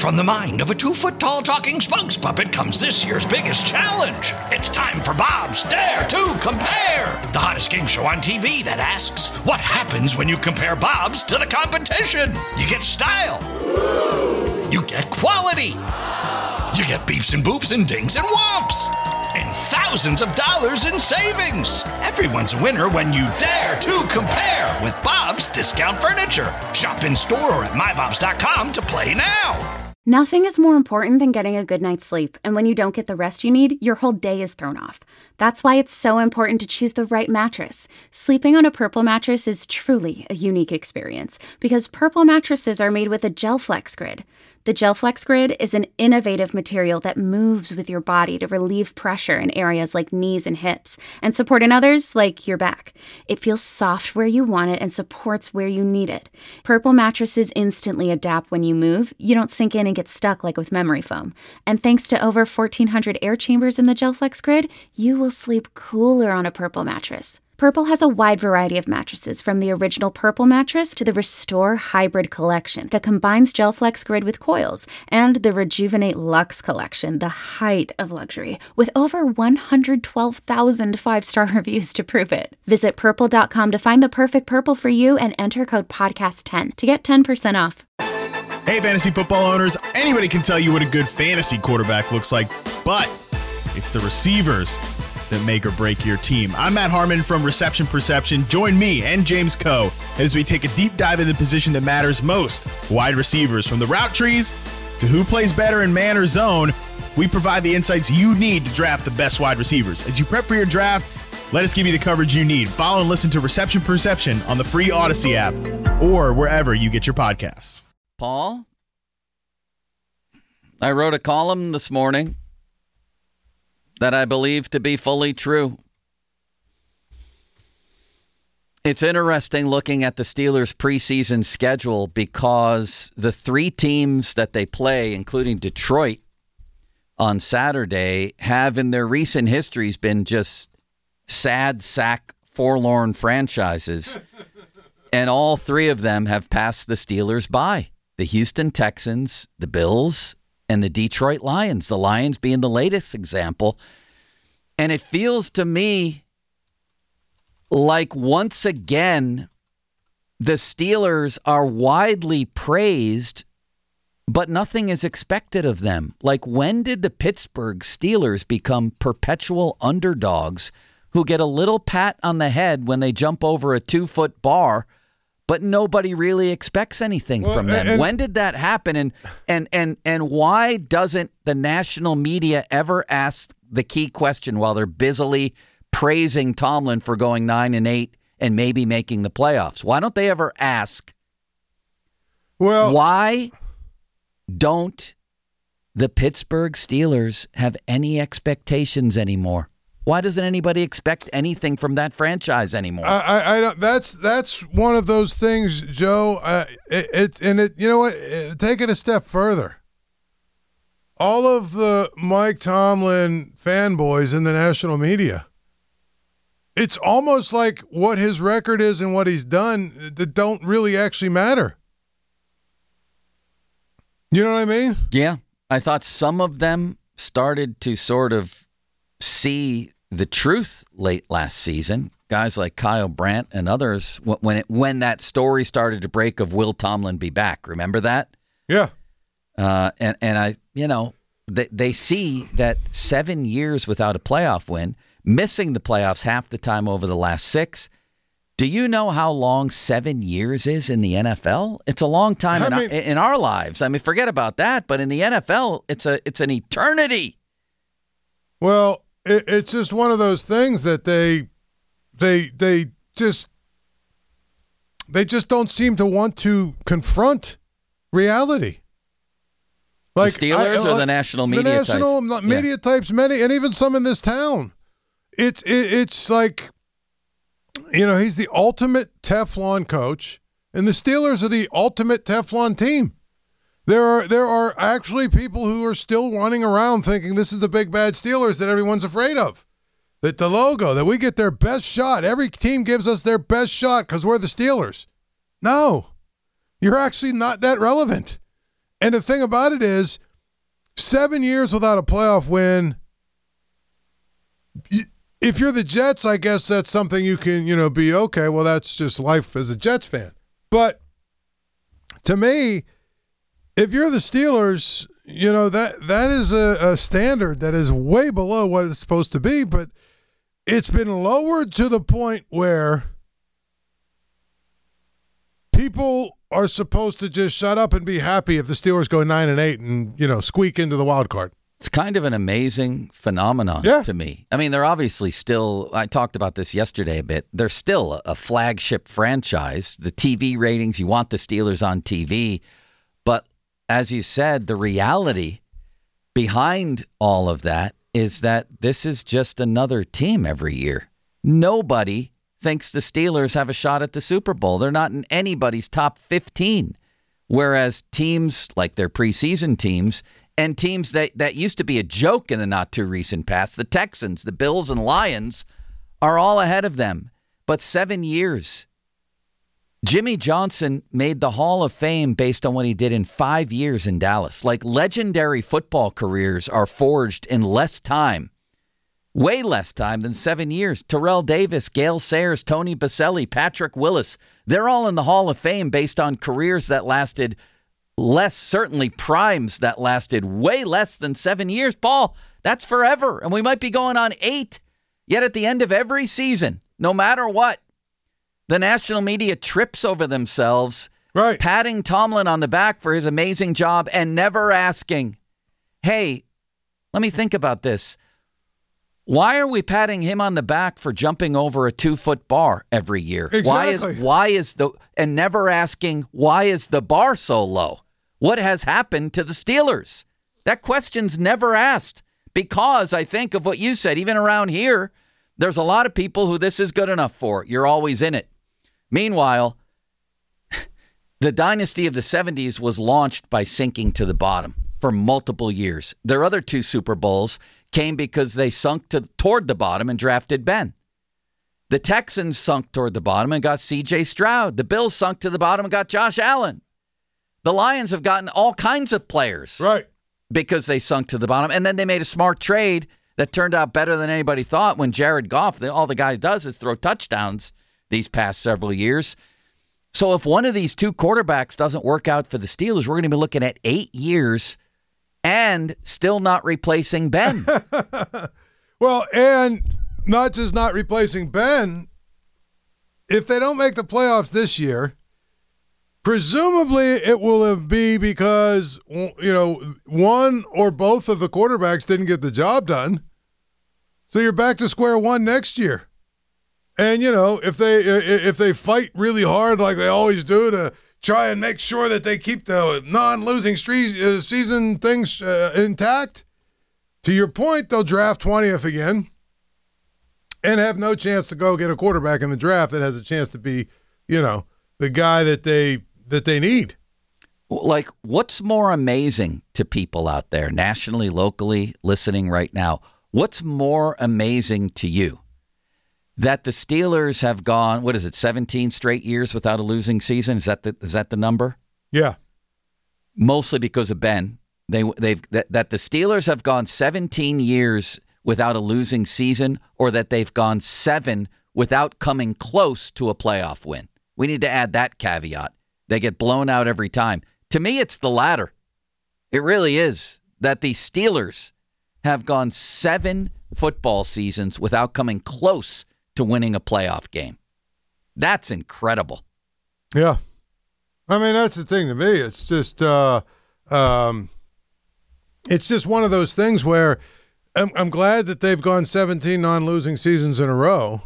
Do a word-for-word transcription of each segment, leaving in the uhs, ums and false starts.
from the mind of a two-foot-tall talking spokes puppet comes this year's biggest challenge. It's time for Bob's Dare to Compare, the hottest game show on T V that asks, what happens when you compare Bobs to the competition? You get style. You get quality. You get beeps and boops and dings and whomps. And thousands of dollars in savings. Everyone's a winner when you dare to compare with Bob's Discount Furniture. Shop in store or at my bobs dot com to play now. Nothing is more important than getting a good night's sleep, and when you don't get the rest you need, your whole day is thrown off. That's why it's so important to choose the right mattress. Sleeping on a Purple mattress is truly a unique experience, because Purple mattresses are made with a GelFlex Grid. The GelFlex Grid is an innovative material that moves with your body to relieve pressure in areas like knees and hips, and support in others like your back. It feels soft where you want it and supports where you need it. Purple mattresses instantly adapt when you move. You don't sink in and get stuck like with memory foam. And thanks to over fourteen hundred air chambers in the GelFlex Grid, you will sleep cooler on a Purple mattress. Purple has a wide variety of mattresses, from the original Purple mattress to the Restore Hybrid collection that combines GelFlex Grid with coils, and the Rejuvenate Luxe collection, the height of luxury, with over one hundred twelve thousand five-star reviews to prove it. Visit purple dot com to find the perfect Purple for you and enter code podcast ten to get ten percent off. Hey, fantasy football owners, anybody can tell you what a good fantasy quarterback looks like, but it's the receivers that make or break your team. I'm Matt Harmon from Reception Perception. Join me and James Coe as we take a deep dive into the position that matters most, wide receivers. From the route trees to who plays better in man or zone, we provide the insights you need to draft the best wide receivers. As you prep for your draft, let us give you the coverage you need. Follow and listen to Reception Perception on the free Odyssey app or wherever you get your podcasts. Paul, I wrote a column this morning that I believe to be fully true. It's interesting looking at the Steelers' preseason schedule, because the three teams that they play, including Detroit on Saturday, have in their recent histories been just sad sack, forlorn franchises. And all three of them have passed the Steelers by. The Houston Texans, the Bills, and the Detroit Lions, the Lions being the latest example. And it feels to me like once again, the Steelers are widely praised, but nothing is expected of them. Like, when did the Pittsburgh Steelers become perpetual underdogs who get a little pat on the head when they jump over a two-foot bar, but nobody really expects anything well, from them? And, when did that happen? And and and and why doesn't the national media ever ask the key question while they're busily praising Tomlin for going nine and eight and maybe making the playoffs? Why don't they ever ask, well, why don't the Pittsburgh Steelers have any expectations anymore? Why doesn't anybody expect anything from that franchise anymore? I, I, I don't. That's that's one of those things, Joe. Uh, it, it and it. You know what? It, take it a step further. All of the Mike Tomlin fanboys in the national media, it's almost like what his record is and what he's done that don't really actually matter. You know what I mean? Yeah, I thought some of them started to sort of see the truth late last season. Guys like Kyle Brandt and others, when it, when that story started to break of will Tomlin be back, remember that? Yeah. Uh, and, and I, you know, they, they see that seven years without a playoff win, missing the playoffs half the time over the last six. Do you know how long seven years is in the N F L? It's a long time in, mean, our, in our lives. I mean, forget about that. But in the N F L, it's a it's an eternity. Well, it, it's just one of those things that they, they, they just, they just don't seem to want to confront reality. Like the Steelers I, or the national media the national types? media yeah. types, many, and even some in this town. It's it, it's like, you know, he's the ultimate Teflon coach, and the Steelers are the ultimate Teflon team. There are there are actually people who are still running around thinking this is the big bad Steelers that everyone's afraid of. That the logo, that we get their best shot. Every team gives us their best shot because we're the Steelers. No, you're actually not that relevant. And the thing about it is, seven years without a playoff win, if you're the Jets, I guess that's something you can, you know, be okay. Well, that's just life as a Jets fan. But to me, if you're the Steelers, you know, that that is a, a standard that is way below what it's supposed to be. But it's been lowered to the point where people are supposed to just shut up and be happy if the Steelers go nine and eight and, you know, squeak into the wild card. It's kind of an amazing phenomenon yeah. to me. I mean, they're obviously still, I talked about this yesterday a bit, they're still a flagship franchise. The T V ratings, you want the Steelers on T V. But as you said, the reality behind all of that is that this is just another team every year. Nobody thinks the Steelers have a shot at the Super Bowl. They're not in anybody's top fifteen. Whereas teams like their preseason teams and teams that, that used to be a joke in the not-too-recent past, the Texans, the Bills, and Lions, are all ahead of them. But seven years. Jimmy Johnson made the Hall of Fame based on what he did in five years in Dallas. Like, legendary football careers are forged in less time, way less time than seven years. Terrell Davis, Gale Sayers, Tony Baselli, Patrick Willis, they're all in the Hall of Fame based on careers that lasted less, certainly primes that lasted way less than seven years. Paul, that's forever, and we might be going on eight. Yet at the end of every season, no matter what, the national media trips over themselves, right, patting Tomlin on the back for his amazing job and never asking, hey, let me think about this. Why are we patting him on the back for jumping over a two-foot bar every year? Exactly. Why is why is the and never asking why is the bar so low? What has happened to the Steelers? That question's never asked because I think of what you said. Even around here, there's a lot of people who this is good enough for. You're always in it. Meanwhile, the dynasty of the seventies was launched by sinking to the bottom for multiple years. Their other two Super Bowls came because they sunk to toward the bottom and drafted Ben. The Texans sunk toward the bottom and got C J Stroud. The Bills sunk to the bottom and got Josh Allen. The Lions have gotten all kinds of players right, because they sunk to the bottom. And then they made a smart trade that turned out better than anybody thought when Jared Goff, all the guy does is throw touchdowns these past several years. So if one of these two quarterbacks doesn't work out for the Steelers, we're going to be looking at eight years and still not replacing Ben. Well, and not just not replacing Ben, if they don't make the playoffs this year, presumably it will be because, you know, one or both of the quarterbacks didn't get the job done. So you're back to square one next year. And, you know, if they if they fight really hard like they always do to try and make sure that they keep the non-losing streak, uh, season things uh, intact, to your point, they'll draft twentieth again and have no chance to go get a quarterback in the draft that has a chance to be, you know, the guy that they that they need. Like, what's more amazing to people out there, nationally, locally, listening right now? What's more amazing to you? That the Steelers have gone, what is it, seventeen straight years without a losing season? Is that the is that the number? Yeah. Mostly because of Ben. They they've that, that the Steelers have gone seventeen years without a losing season, or that they've gone seven without coming close to a playoff win. We need to add that caveat. They get blown out every time. To me, it's the latter. It really is. That the Steelers have gone seven football seasons without coming close to winning a playoff game. That's incredible. Yeah. I mean, that's the thing to me. It's just uh, um, it's just one of those things where I'm, I'm glad that they've gone seventeen non-losing seasons in a row.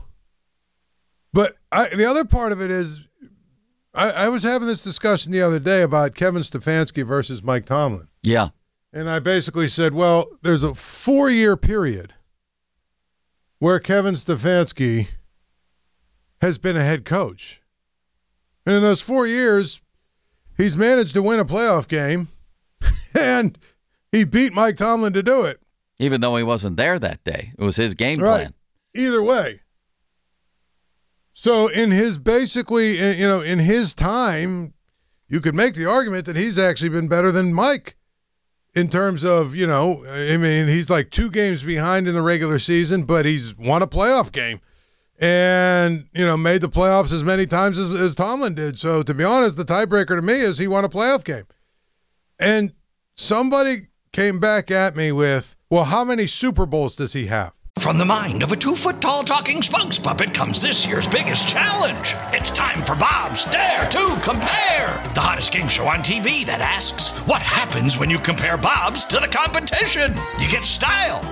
But I, the other part of it is I, I was having this discussion the other day about Kevin Stefanski versus Mike Tomlin. Yeah. And I basically said, well, there's a four-year period where Kevin Stefanski has been a head coach. And in those four years, he's managed to win a playoff game, and he beat Mike Tomlin to do it. Even though he wasn't there that day. It was his game Right. plan. Either way. So in his basically, you know, in his time, you could make the argument that he's actually been better than Mike in terms of, you know, I mean, he's like two games behind in the regular season, but he's won a playoff game and, you know, made the playoffs as many times as, as Tomlin did. So, to be honest, the tiebreaker to me is he won a playoff game. And somebody came back at me with, well, how many Super Bowls does he have? From the mind of a two-foot-tall talking spokes puppet comes this year's biggest challenge. It's time for Bob's Dare to Compare, the hottest game show on T V that asks, what happens when you compare Bob's to the competition? You get style.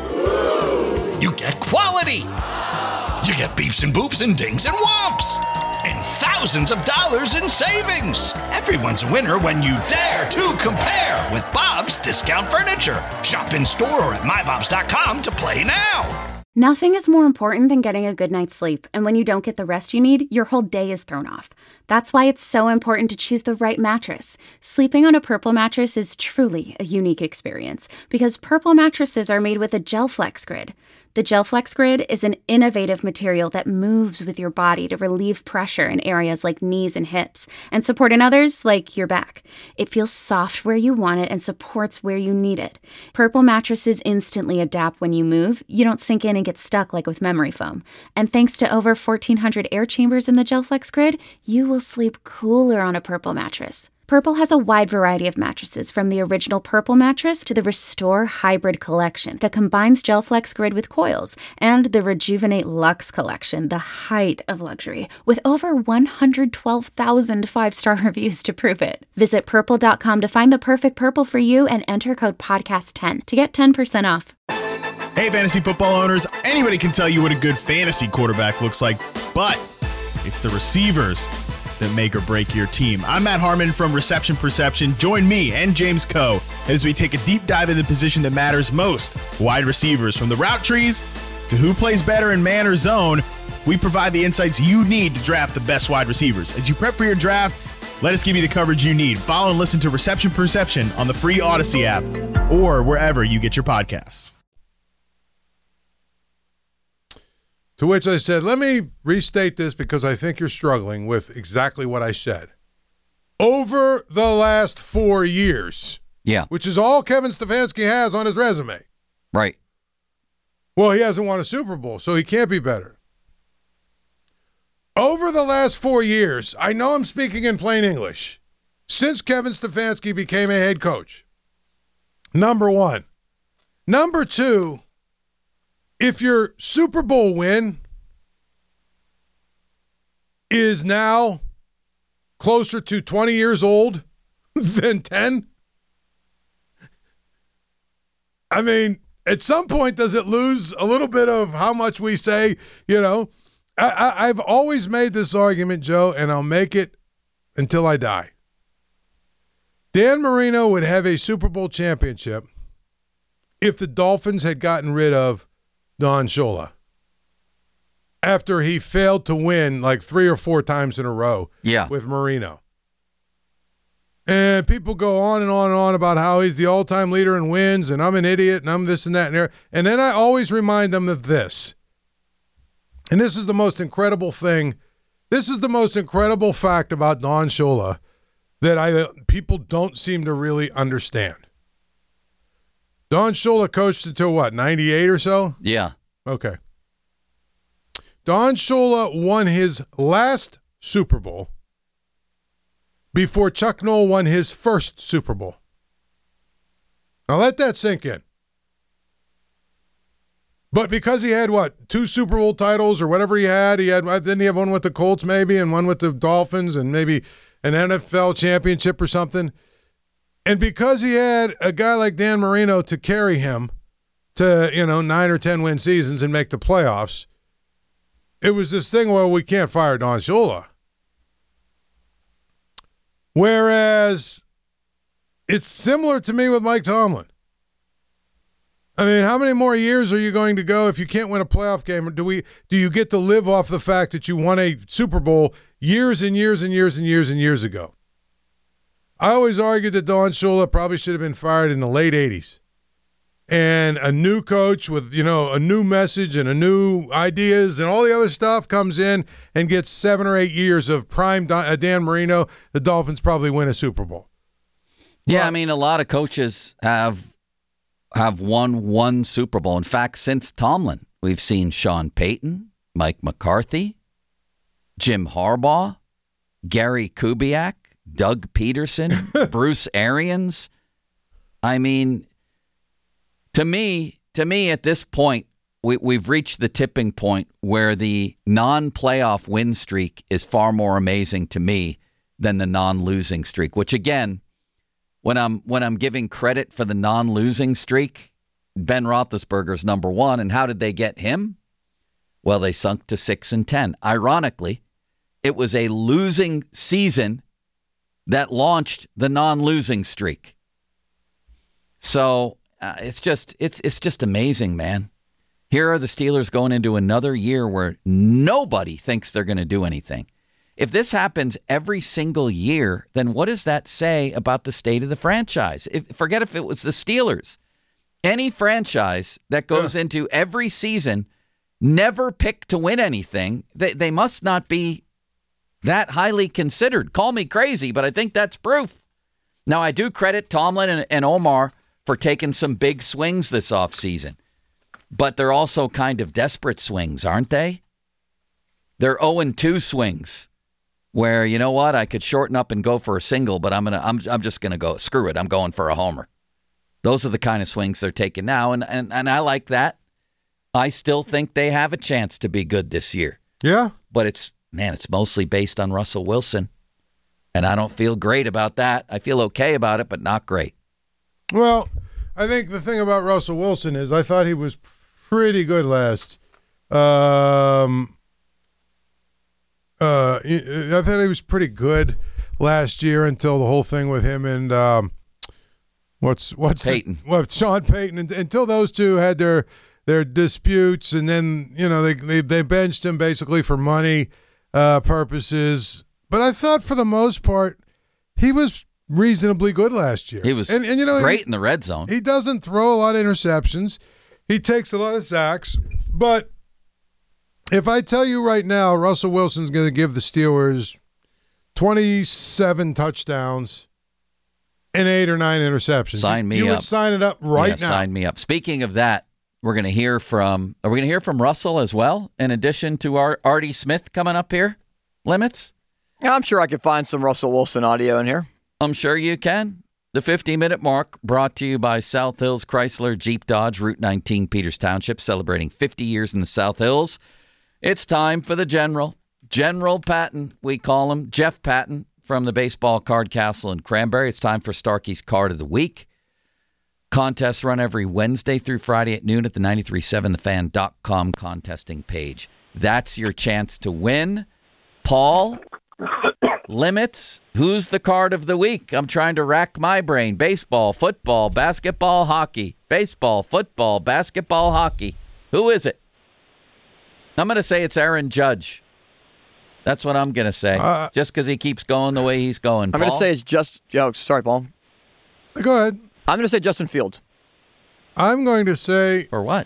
You get quality. You get beeps and boops and dings and whomps. And thousands of dollars in savings. Everyone's a winner when you dare to compare with Bob's Discount Furniture. Shop in store or at my bobs dot com to play now. Nothing is more important than getting a good night's sleep, and when you don't get the rest you need, your whole day is thrown off. That's why it's so important to choose the right mattress. Sleeping on a Purple mattress is truly a unique experience, because Purple mattresses are made with a GelFlex Grid. The GelFlex Grid is an innovative material that moves with your body to relieve pressure in areas like knees and hips, and support in others like your back. It feels soft where you want it and supports where you need it. Purple mattresses instantly adapt when you move. You don't sink in and get stuck like with memory foam. And thanks to over fourteen hundred air chambers in the GelFlex Grid, you will sleep cooler on a Purple mattress. Purple has a wide variety of mattresses, from the original Purple mattress to the Restore Hybrid collection that combines GelFlex Grid with coils, and the Rejuvenate Luxe collection, the height of luxury, with over one hundred twelve thousand five-star reviews to prove it. Visit purple dot com to find the perfect Purple for you and enter code podcast ten to get ten percent off. Hey, fantasy football owners, anybody can tell you what a good fantasy quarterback looks like, but it's the receivers that make or break your team. I'm Matt Harmon from Reception Perception. Join me and James Coe as we take a deep dive into the position that matters most, wide receivers. From the route trees to who plays better in man or zone, we provide the insights you need to draft the best wide receivers. As you prep for your draft, let us give you the coverage you need. Follow and listen to Reception Perception on the free Odyssey app or wherever you get your podcasts. To which I said, let me restate this because I think you're struggling with exactly what I said. Over the last four years, Yeah. which is all Kevin Stefanski has on his resume. Right. Well, he hasn't won a Super Bowl, so he can't be better. Over the last four years, I know I'm speaking in plain English, since Kevin Stefanski became a head coach, number one. Number two, if your Super Bowl win is now closer to twenty years old than ten, I mean, at some point, does it lose a little bit of how much we say, you know? I, I, I've always made this argument, Joe, and I'll make it until I die. Dan Marino would have a Super Bowl championship if the Dolphins had gotten rid of Don Shula after he failed to win like three or four times in a row Yeah. with Marino. And people go on and on and on about how he's the all-time leader in wins and I'm an idiot and I'm this and that and there. And then I always remind them of this. And this is the most incredible thing. This is the most incredible fact about Don Shula that I people don't seem to really understand. Don Shula coached until what, ninety-eight or so? Yeah. Okay. Don Shula won his last Super Bowl before Chuck Noll won his first Super Bowl. Now let that sink in. But because he had, what, two Super Bowl titles or whatever he had, he had, didn't he have one with the Colts maybe and one with the Dolphins and maybe an N F L championship or something? And because he had a guy like Dan Marino to carry him to, you know, nine or ten win seasons and make the playoffs, it was this thing where we can't fire Don Shula. Whereas it's similar to me with Mike Tomlin. I mean, how many more years are you going to go if you can't win a playoff game? Do we? Do you get to live off the fact that you won a Super Bowl years and years and years and years and years ago? I always argued that Don Shula probably should have been fired in the late eighties. and a new coach with, you know, a new message and a new ideas and all the other stuff comes in and gets seven or eight years of prime Dan Marino, the Dolphins probably win a Super Bowl. Yeah, I mean, a lot of coaches have have won one Super Bowl. In fact, since Tomlin, we've seen Sean Payton, Mike McCarthy, Jim Harbaugh, Gary Kubiak, Doug Peterson, Bruce Arians. I mean, to me, to me at this point, we, we've reached the tipping point where the non-playoff win streak is far more amazing to me than the non-losing streak, which again, when I'm when I'm giving credit for the non-losing streak, Ben Roethlisberger's number one. And how did they get him? Well, they sunk to six and ten. Ironically, it was a losing season that launched the non-losing streak. So uh, it's just it's it's just amazing, man. Here are the Steelers going into another year where nobody thinks they're going to do anything. If this happens every single year, then what does that say about the state of the franchise? If, forget if it was the Steelers. Any franchise that goes yeah. into every season, never pick to win anything, they, they must not be that highly considered. Call me crazy, but I think that's proof. Now, I do credit Tomlin and, and Omar for taking some big swings this offseason, but they're also kind of desperate swings, aren't they? They're oh and two swings. Where, you know what, I could shorten up and go for a single, but I'm gonna, I'm, I'm just gonna go. Screw it, I'm going for a homer. Those are the kind of swings they're taking now, and and, and I like that. I still think they have a chance to be good this year. Yeah, but it's man, it's mostly based on Russell Wilson, and I don't feel great about that. I feel okay about it, but not great. Well, I think the thing about Russell Wilson is I thought he was pretty good last. Um. Uh, I thought he was pretty good last year until the whole thing with him and um, what's what's Peyton. The, what Sean Payton until those two had their their disputes, and then you know they they, they benched him basically for money uh, purposes. But I thought for the most part he was reasonably good last year. He was and, and, you know, great he, in the red zone. He doesn't throw a lot of interceptions. He takes a lot of sacks, but. If I tell you right now, Russell Wilson's going to give the Steelers twenty-seven touchdowns and eight or nine interceptions, sign me you, you up. would sign it up right yeah, now. Sign me up. Speaking of that, we're going to hear from. Are we going to hear from Russell as well? In addition to our Artie Smith coming up here, Limits. Yeah, I'm sure I could find some Russell Wilson audio in here. I'm sure you can. The fifty-minute mark brought to you by South Hills Chrysler Jeep Dodge, Route nineteen, Peters Township, celebrating fifty years in the South Hills. It's time for the General. General Patton, we call him. Jeff Patton from the Baseball Card Castle in Cranberry. It's time for Starkey's Card of the Week. Contests run every Wednesday through Friday at noon at the nine three seven the fan dot com contesting page. That's your chance to win. Paul, Limits, who's the card of the week? I'm trying to rack my brain. Baseball, football, basketball, hockey. Baseball, football, basketball, hockey. Who is it? I'm going to say it's Aaron Judge. That's what I'm going to say. Uh, just because he keeps going the way he's going. I'm going to say it's just. Oh, sorry, Paul. Go ahead. I'm going to say Justin Fields. I'm going to say. For what?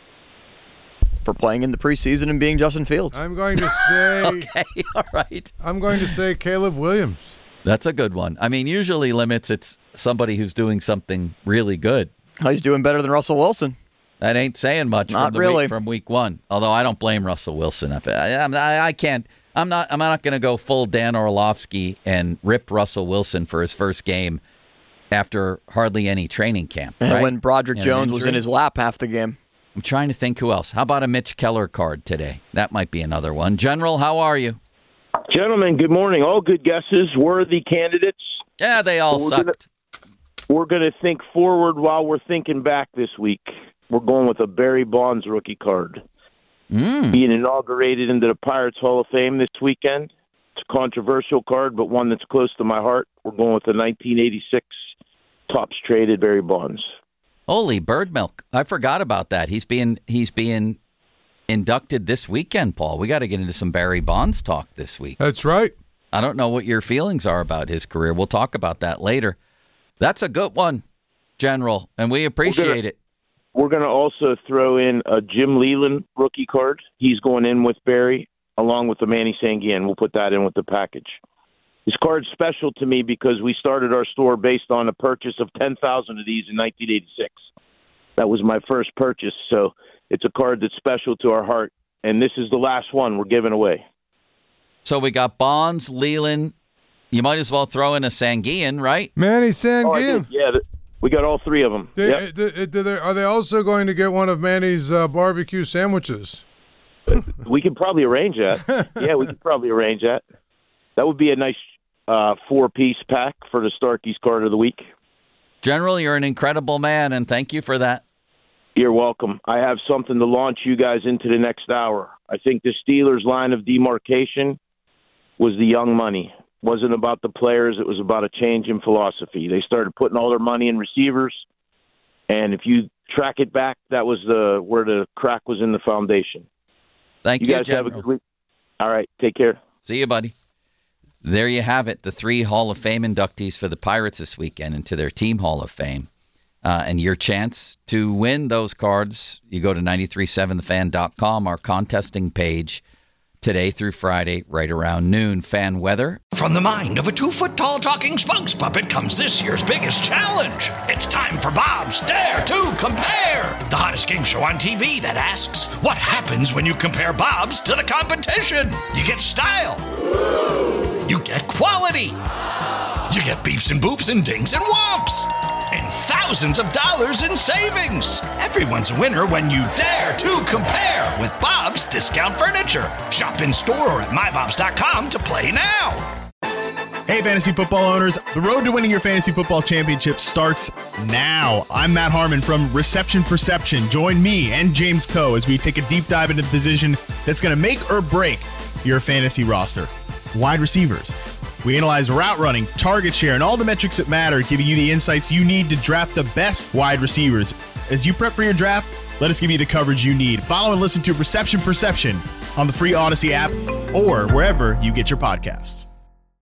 For playing in the preseason and being Justin Fields. I'm going to say. Okay, all right. I'm going to say Caleb Williams. That's a good one. I mean, usually, Limits, it's somebody who's doing something really good. Oh, he's doing better than Russell Wilson. That ain't saying much not from the really. week, from week one. Although I don't blame Russell Wilson. I, I, I can't. I'm not. I'm not going to go full Dan Orlovsky and rip Russell Wilson for his first game after hardly any training camp. And right? when Broderick and Jones was in his lap half the game. I'm trying to think who else. How about a Mitch Keller card today? That might be another one. General, how are you? Gentlemen, good morning. All good guesses, worthy candidates. Yeah, they all we're sucked. Gonna, we're going to think forward while we're thinking back this week. We're going with a Barry Bonds rookie card. Mm. Being inaugurated into the Pirates Hall of Fame this weekend. It's a controversial card, but one that's close to my heart. We're going with the nineteen eighty-six tops traded Barry Bonds. Holy bird milk. I forgot about that. He's being he's being inducted this weekend, Paul. We got to get into some Barry Bonds talk this week. That's right. I don't know what your feelings are about his career. We'll talk about that later. That's a good one, General, and we appreciate we're gonna, it. we're going to also throw in a Jim Leland rookie card. He's going in with Barry, along with the Manny Sanguian. We'll put that in with the package. This card's special to me because we started our store based on a purchase of ten thousand of these in nineteen eighty-six. That was my first purchase, so it's a card that's special to our heart, and this is the last one we're giving away. So we got Bonds, Leland. You might as well throw in a Sanguian, right? Manny Oh, I Sanguian. did. Yeah, th- we got all three of them. They, Yep. they- they- they- are they also going to get one of Manny's uh, barbecue sandwiches? We could probably arrange that. Yeah, we could probably arrange that. That would be a nice uh, four-piece pack for the Starkey's card of the week. General, you're an incredible man, and thank you for that. You're welcome. I have something to launch you guys into the next hour. I think the Steelers' line of demarcation was the young money. It wasn't about the players. It was about a change in philosophy. They started putting all their money in receivers, and if you track it back, that was the where the crack was in the foundation. Thank You you, guys General. have a good week. All right, take care. See you, buddy. There you have it, the three Hall of Fame inductees for the Pirates this weekend into their team Hall of Fame. Uh, and your chance to win those cards, you go to nine three seven the fan dot com, our contesting page, today through Friday, right around noon. Fan weather. From the mind of a two-foot-tall talking spokes puppet comes this year's biggest challenge. It's time for Bob's Dare to Compare, the hottest game show on T V that asks, what happens when you compare Bob's to the competition? You get style. You get quality. You get beeps and boops and dings and whomps. And thousands of dollars in savings. Everyone's a winner when you dare to compare with Bob's Discount Furniture. Shop in store or at my bobs dot com to play now. Hey, fantasy football owners, the road to winning your fantasy football championship starts now. I'm Matt Harmon from Reception Perception. Join me and James Coe as we take a deep dive into the position that's going to make or break your fantasy roster. Wide receivers. We analyze route running, target share, and all the metrics that matter, giving you the insights you need to draft the best wide receivers. As you prep for your draft, let us give you the coverage you need. Follow and listen to Reception Perception on the free Odyssey app or wherever you get your podcasts.